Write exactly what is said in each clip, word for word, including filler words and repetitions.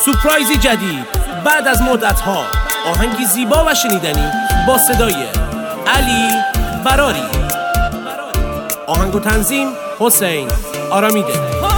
سورپرایزی جدید بعد از مدت ها، آهنگی زیبا و شنیدنی با صدای علی براری. آهنگ و تنظیم حسین آرامیده.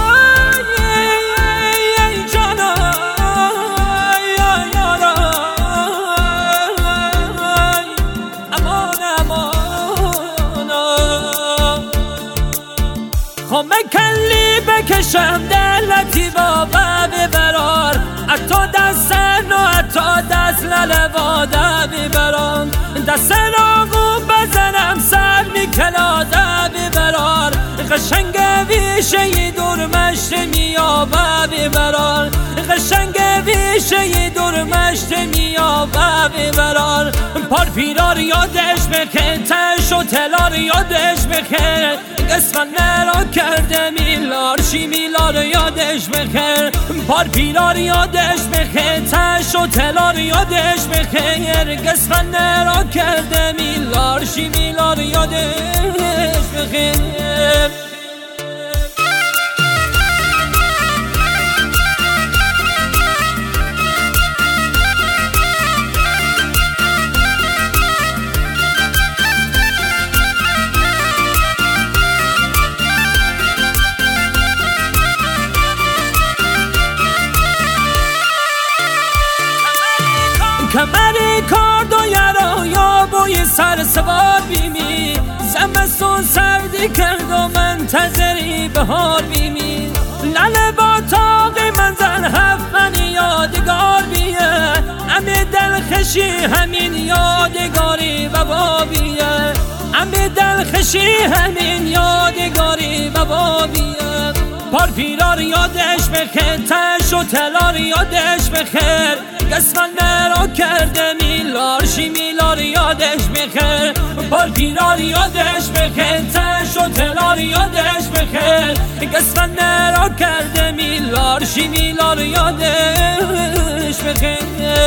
خب کلی بکشم دلتی بابا ببرار، اتا دست نو اتا دست للواده ببران، دست راغو بزنم سر میکلاده ببرار، قشنگ ویشه دور مشت میابه ببرار، قشنگ ویشه دور مشت میابه ببرار، پار پیرار یادش بخیر، تش و تلار یادش بخیر، قسمت نرا کرده میلار شی میلار یادش بخیر، پار پیرار یادش بخیر، تش و تلار یادش بخیر، قسمت نرا کرده میلار شی میلار یادش بخیر. کمری کارد و یرا یا بوی سر سوار بیمی، زمستون سردی کرد و منتظری بهار بیمی، لله با تاقی منزل هفت یادگار بیه، امی دلخشی همین یادگاری و بابیه، امی دلخشی همین یادگاری و بابیه، پار پیرار یادش بخیر، تش و تلار یادش بخیر، قسمت نرا کرده میلار شی میلار یادش بخیر، پار پیرار یادش بخیر، تش و تلار یادش بخیر، قسمت نرا کرده میلار شی میلار یادش بخیر.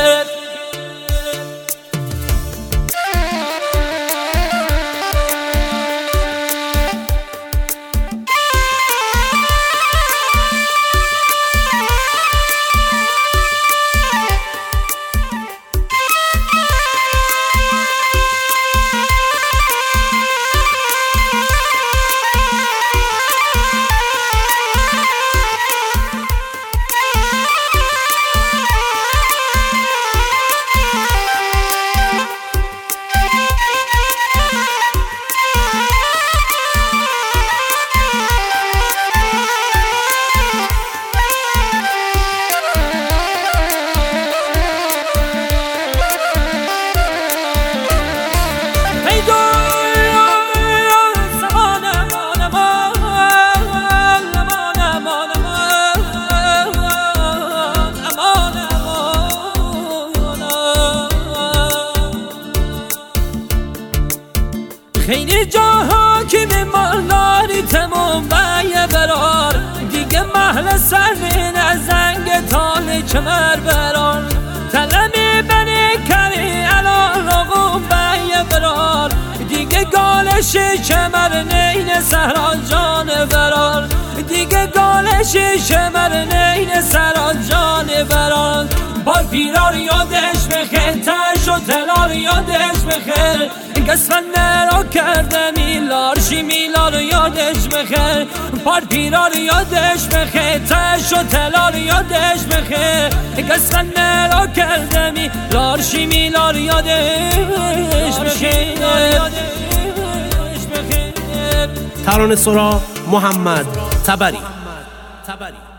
خیلی جاها که به مالاری تمام بیه برار، دیگه محل سرمین از زنگ تال کمر برار، تلمی بنی کری الان رقوم بیه برار، دیگه گالشی کمر نین سهرا جان برار، دیگه گالشی کمر نین سهرا جان برار، پار پیرار یادش بخیر، تش و تلار یادش بخیر، قسمت نرا کرده میلار شی میلار یادش بخیر، پار پیرار یادش بخیر، تش و تلار یادش بخیر، قسمت نرا کرده میلار شی میلار یادش بخیر. ترانه سرا محمد تبری.